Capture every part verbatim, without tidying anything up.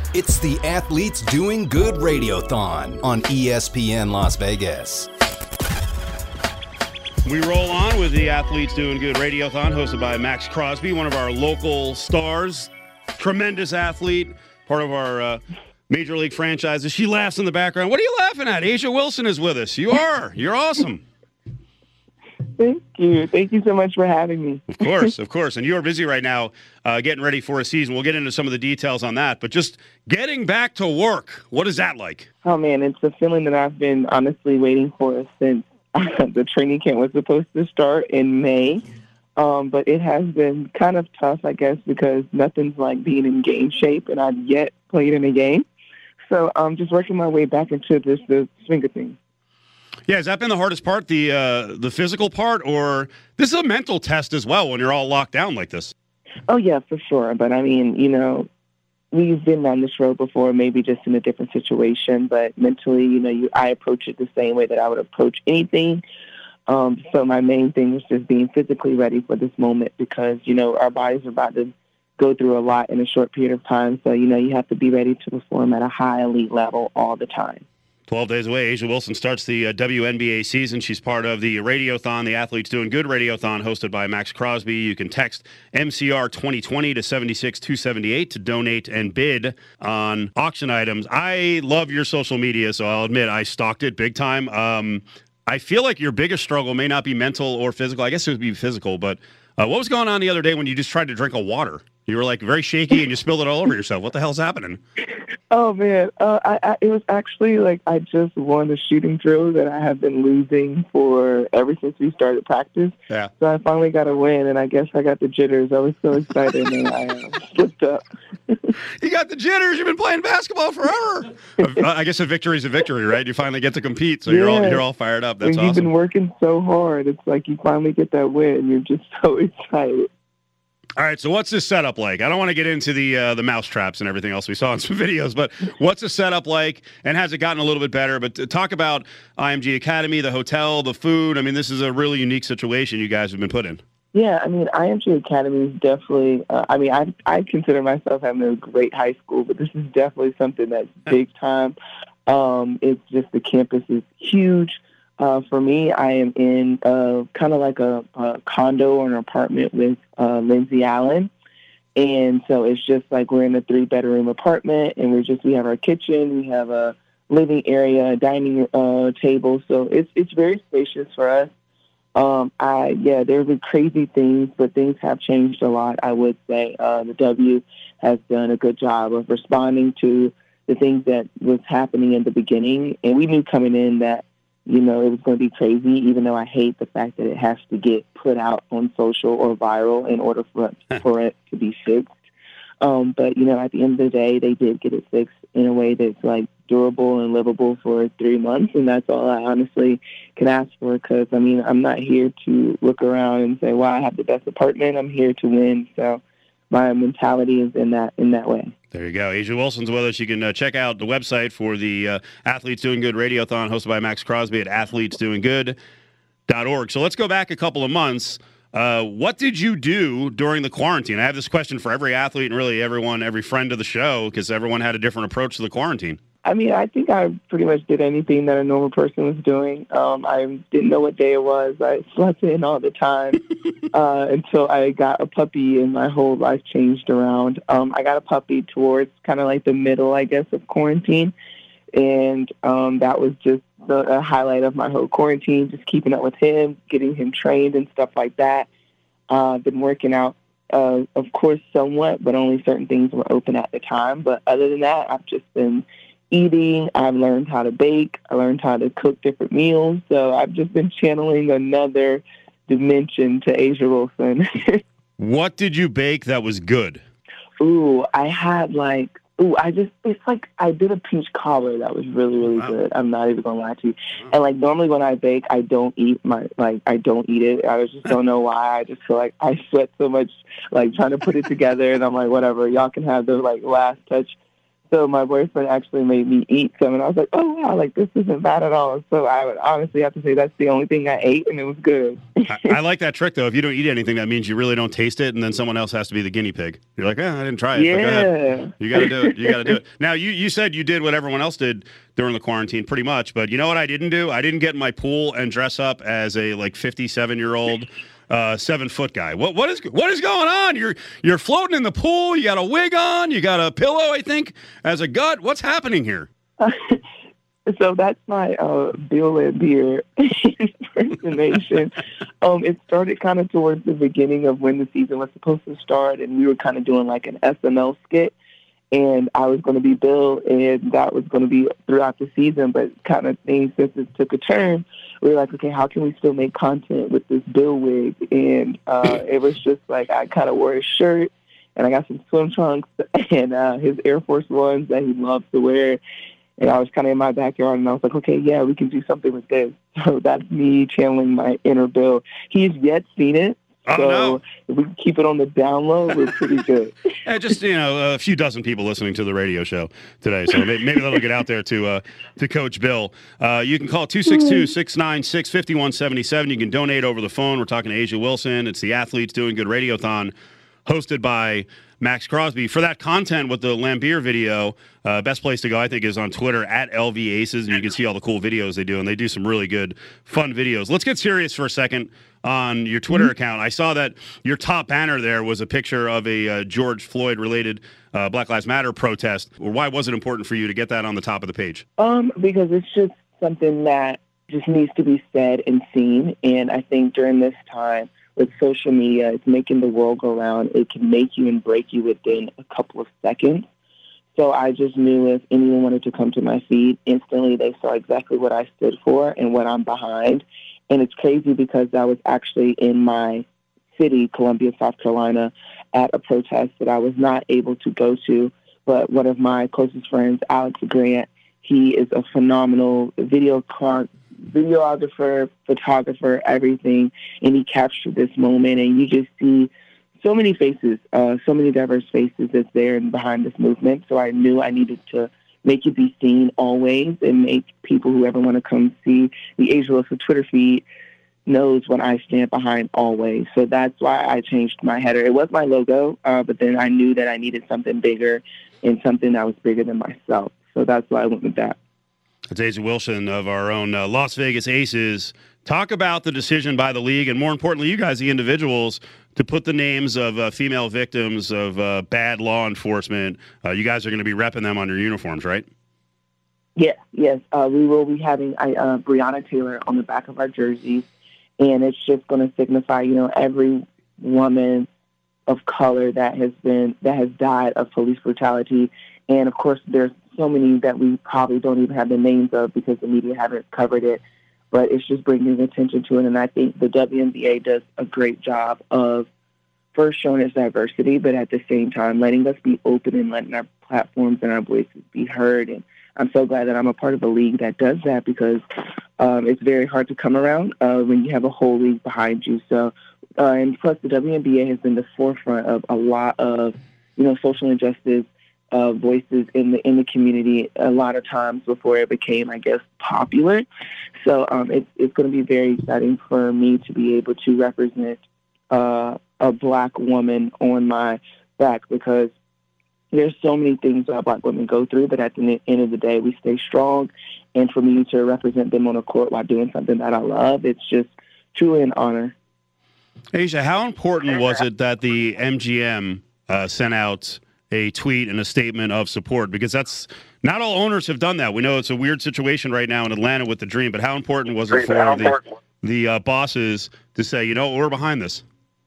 It's the Athletes Doing Good Radiothon on E S P N Las Vegas. We roll on with the Athletes Doing Good Radiothon, hosted by Max Crosby, one of our local stars, tremendous athlete, part of our uh, Major League franchises. She laughs in the background. What are you laughing at? A'ja Wilson is with us. You are. You're awesome. Thank you. Thank you so much for having me. Of course, of course. And you are busy right now uh, getting ready for a season. We'll get into some of the details on that. But just getting back to work, what is that like? Oh, man, it's a feeling that I've been honestly waiting for since the training camp was supposed to start in May. Um, but it has been kind of tough, I guess, because nothing's like being in game shape, and I've yet played in a game. So I'm just working my way back into this the swing of things. Yeah, has that been the hardest part, the uh, the physical part, or this is a mental test as well when you're all locked down like this? Oh, yeah, for sure. But, I mean, you know, we've been down this road before, maybe just in a different situation. But mentally, you know, you, I approach it the same way that I would approach anything. Um, so my main thing is just being physically ready for this moment because, you know, our bodies are about to go through a lot in a short period of time. So, you know, you have to be ready to perform at a high elite level all the time. twelve days away, A'ja Wilson starts the uh, W N B A season. She's part of the Radiothon, the Athletes Doing Good Radiothon, hosted by Max Crosby. You can text M C R twenty twenty to seven six two seven eight to donate and bid on auction items. I love your social media, so I'll admit I stalked it big time. Um, I feel like your biggest struggle may not be mental or physical. I guess it would be physical, but uh, what was going on the other day when you just tried to drink a water? You were like very shaky and you spilled it all over yourself. What the hell's happening? Oh, man. Uh, I, I, it was actually like I just won a shooting drill that I have been losing for ever since we started practice. Yeah. So I finally got a win, and I guess I got the jitters. I was so excited, and I uh, slipped up. You got the jitters. You've been playing basketball forever. I guess a victory is a victory, right? You finally get to compete, so yeah. you're all you're all fired up. That's and awesome. You've been working so hard. It's like you finally get that win. You're just so excited. All right, so what's this setup like? I don't want to get into the uh, the mouse traps and everything else we saw in some videos, but what's the setup like, and has it gotten a little bit better? But talk about I M G Academy, the hotel, the food. I mean, this is a really unique situation you guys have been put in. Yeah, I mean, I M G Academy is definitely, uh, I mean, I I consider myself having a great high school, but this is definitely something that's big time. Um, it's just the campus is huge. Uh, for me, I am in uh, kind of like a, a condo or an apartment with uh, Lindsay Allen. And so it's just like we're in a three-bedroom apartment, and we're just, we have our kitchen, we have a living area, a dining uh, table. So it's it's very spacious for us. Um, I yeah, there's been crazy things, but things have changed a lot, I would say. Uh, the W has done a good job of responding to the things that was happening in the beginning. And we knew coming in that, you know, it was going to be crazy, even though I hate the fact that it has to get put out on social or viral in order for it, for it to be fixed. Um, but, you know, at the end of the day, they did get it fixed in a way that's, like, durable and livable for three months. And that's all I honestly can ask for because, I mean, I'm not here to look around and say, wow, I have the best apartment. I'm here to win. So my mentality is in that in that way. There you go. A'ja Wilson's with us. You can uh, check out the website for the uh, Athletes Doing Good Radiothon hosted by Max Crosby at athletes doing good dot org. So let's go back a couple of months. Uh, what did you do during the quarantine? I have this question for every athlete and really everyone, every friend of the show, because everyone had a different approach to the quarantine. I mean, I think I pretty much did anything that a normal person was doing. Um, I didn't know what day it was. I slept in all the time uh, until I got a puppy and my whole life changed around. Um, I got a puppy towards kind of like the middle, I guess, of quarantine. And um, that was just the a highlight of my whole quarantine, just keeping up with him, getting him trained and stuff like that. Uh, I've been working out, uh, of course, somewhat, but only certain things were open at the time. But other than that, I've just been eating. I've learned how to bake. I learned how to cook different meals. So I've just been channeling another dimension to A'ja Wilson. What did you bake that was good? Ooh, I had like, ooh, I just, it's like I did a peach cobbler that was really, really wow. good. I'm not even going to lie to you. Wow. And like normally when I bake, I don't eat my, like I don't eat it. I just don't know why. I just feel like I sweat so much, like trying to put it together. And I'm like, whatever, y'all can have the like last touch. So my boyfriend actually made me eat some, and I was like, oh, wow, like, this isn't bad at all. So I would honestly have to say that's the only thing I ate, and it was good. I, I like that trick, though. If you don't eat anything, that means you really don't taste it, and then someone else has to be the guinea pig. You're like, eh, I didn't try it. Yeah. But go ahead. You got to do it. You got to do it. Now, you, you said you did what everyone else did during the quarantine, pretty much. But you know what I didn't do? I didn't get in my pool and dress up as a, like, fifty-seven-year-old Uh, seven foot guy. What what is what is going on? You're you're floating in the pool. You got a wig on. You got a pillow, I think, as a gut. What's happening here? Uh, so that's my uh, Bill Laimbeer impersonation. um, it started kind of towards the beginning of when the season was supposed to start, and we were kind of doing like an S M L skit. And I was going to be Bill, and that was going to be throughout the season. But kind of things, since it took a turn, we were like, okay, how can we still make content with this Bill wig? And uh, it was just like I kind of wore his shirt, and I got some swim trunks and uh, his Air Force Ones that he loves to wear. And I was kind of in my backyard, and I was like, okay, yeah, we can do something with this. So that's me channeling my inner Bill. He's yet seen it. Oh, so no. if we keep it on the down low, we're pretty good. Yeah, just, you know, a few dozen people listening to the radio show today, so maybe, maybe that'll get out there to uh, to Coach Bill. Uh, you can call two six two, six nine six, five one seven seven. You can donate over the phone. We're talking to A'ja Wilson. It's the Athletes Doing Good Radiothon, hosted by Max Crosby. For that content with the Laimbeer video, uh, best place to go, I think, is on Twitter, at L V Aces, and you can see all the cool videos they do, and they do some really good, fun videos. Let's get serious for a second on your Twitter mm-hmm. account. I saw that your top banner there was a picture of a uh, George Floyd-related uh, Black Lives Matter protest. Why was it important for you to get that on the top of the page? Um, because it's just something that just needs to be said and seen, and I think during this time, with social media, it's making the world go round. It can make you and break you within a couple of seconds. So I just knew if anyone wanted to come to my feed, instantly they saw exactly what I stood for and what I'm behind. And it's crazy because I was actually in my city, Columbia, South Carolina, at a protest that I was not able to go to. But one of my closest friends, Alex Grant, he is a phenomenal video car. videographer, photographer, everything, and he captured this moment, and you just see so many faces, uh, so many diverse faces that's there and behind this movement. So I knew I needed to make it be seen always and make people who ever want to come see the A'ja Wilson Twitter feed knows what I stand behind always. So that's why I changed my header. It was my logo, uh, but then I knew that I needed something bigger and something that was bigger than myself. So that's why I went with that. It's A'ja Wilson of our own uh, Las Vegas Aces. Talk about the decision by the league, and more importantly, you guys, the individuals, to put the names of uh, female victims of uh, bad law enforcement. Uh, you guys are going to be repping them on your uniforms, right? Yes, yes. Uh, we will be having uh, Breonna Taylor on the back of our jerseys, and it's just going to signify, you know, every woman of color that has been that has died of police brutality. And of course, there's so many that we probably don't even have the names of because the media haven't covered it. But it's just bringing attention to it. And I think the W N B A does a great job of first showing its diversity, but at the same time letting us be open and letting our platforms and our voices be heard. And I'm so glad that I'm a part of a league that does that because um, it's very hard to come around uh, when you have a whole league behind you. So, uh, and plus the W N B A has been the forefront of a lot of, you know, social injustice Uh, voices in the in the community a lot of times before it became, I guess, popular. So um, it's it's going to be very exciting for me to be able to represent uh, a black woman on my back because there's so many things that black women go through, but at the end of the day, we stay strong. And for me to represent them on a court while doing something that I love, it's just truly an honor. A'ja, how important was it that the M G M uh, sent out a tweet and a statement of support? Because that's not all owners have done that. We know it's a weird situation right now in Atlanta with the Dream, but how important was it for the, the uh, bosses to say, you know, we're behind this?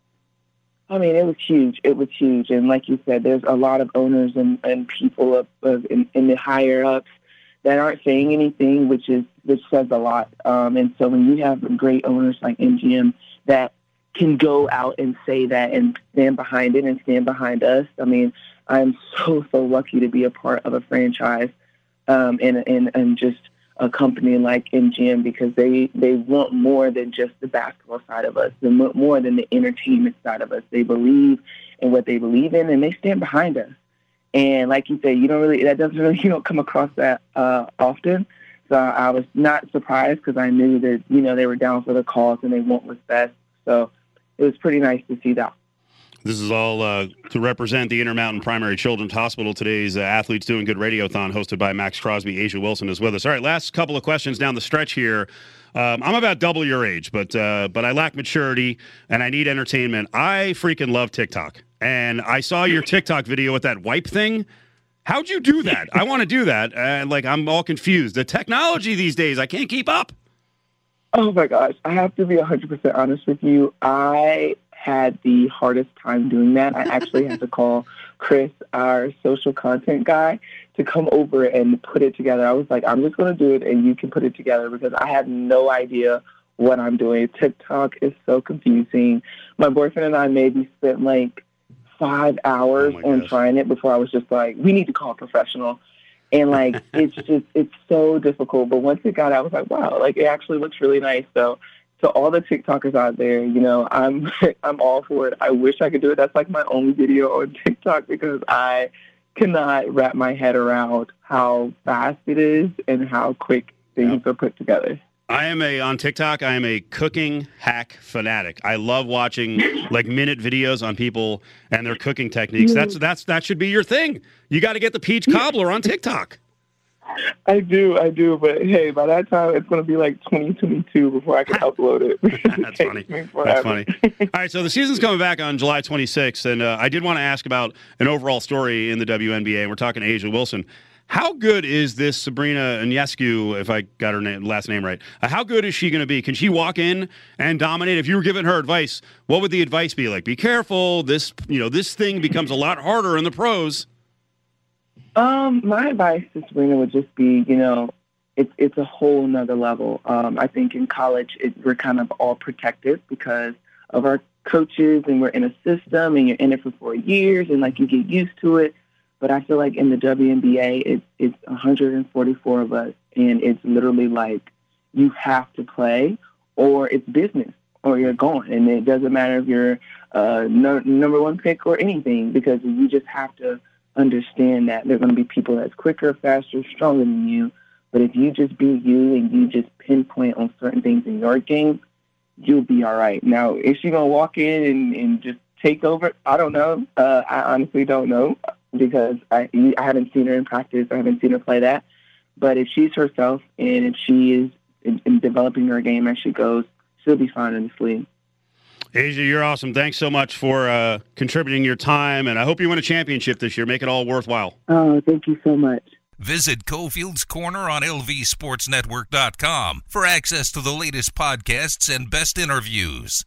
I mean, it was huge. It was huge. And like you said, there's a lot of owners and, and people up, uh, in, in the higher ups that aren't saying anything, which is which says a lot. Um, and so when you have great owners like M G M that can go out and say that and stand behind it and stand behind us, I mean, I'm so, so lucky to be a part of a franchise um, and, and, and just a company like M G M because they, they want more than just the basketball side of us. They want more than the entertainment side of us. They believe in what they believe in, and they stand behind us. And like you said, you don't really, that doesn't really, you don't come across that uh, often. So I was not surprised because I knew that, you know, they were down for the cause and they want what's best. So it was pretty nice to see that. This is all uh, to represent the Intermountain Primary Children's Hospital. Today's uh, Athletes Doing Good Radiothon, hosted by Max Crosby. Asia Wilson is with us. All right, last couple of questions down the stretch here. Um, I'm about double your age, but uh, but I lack maturity and I need entertainment. I freaking love TikTok. And I saw your TikTok video with that wipe thing. How'd you do that? I want to do that. Uh, like, I'm all confused. The technology these days, I can't keep up. Oh, my gosh. I have to be one hundred percent honest with you. I had the hardest time doing that. I actually had to call Chris, our social content guy, to come over and put it together. I was like, I'm just going to do it, and you can put it together because I had no idea what I'm doing. TikTok is so confusing. My boyfriend and I maybe spent, like, five hours oh on trying it before I was just like, we need to call a professional. And, like, it's just, it's so difficult. But once it got out, I was like, wow, like, it actually looks really nice. So to all the TikTokers out there, you know, I'm I'm all for it. I wish I could do it. That's, like, my only video on TikTok because I cannot wrap my head around how fast it is and how quick things yep. are put together. I am a, on TikTok, I am a cooking hack fanatic. I love watching like minute videos on people and their cooking techniques. That's, that's, that should be your thing. You got to get the peach cobbler on TikTok. I do, I do. But hey, by that time, it's going to be like twenty twenty-two before I can upload it. That's funny. That's funny. All right. So the season's coming back on July twenty-sixth. And uh, I did want to ask about an overall story in the W N B A. We're talking Asia Wilson. How good is this Sabrina Ionescu, if I got her name, last name right? Uh, how good is she going to be? Can she walk in and dominate? If you were giving her advice, what would the advice be? Like, be careful. This, you know, this thing becomes a lot harder in the pros. Um, my advice to Sabrina would just be, you know, it's it's a whole nother level. Um, I think in college it, we're kind of all protected because of our coaches, and we're in a system, and you're in it for four years, and like you get used to it. But I feel like in the W N B A, it's, it's one hundred forty-four of us, and it's literally like you have to play or it's business or you're gone. And it doesn't matter if you're uh, no, number one pick or anything because you just have to understand that there are going to be people that's quicker, faster, stronger than you. But if you just be you and you just pinpoint on certain things in your game, you'll be all right. Now, is she going to walk in and, and just take over? I don't know. Uh, I honestly don't know. Because I, I haven't seen her in practice. I haven't seen her play that. But if she's herself and if she is in, in developing her game as she goes, she'll be fine in this league. Asia, you're awesome. Thanks so much for uh, contributing your time, and I hope you win a championship this year. Make it all worthwhile. Oh, thank you so much. Visit Cofield's Corner on L V Sports Network dot com for access to the latest podcasts and best interviews.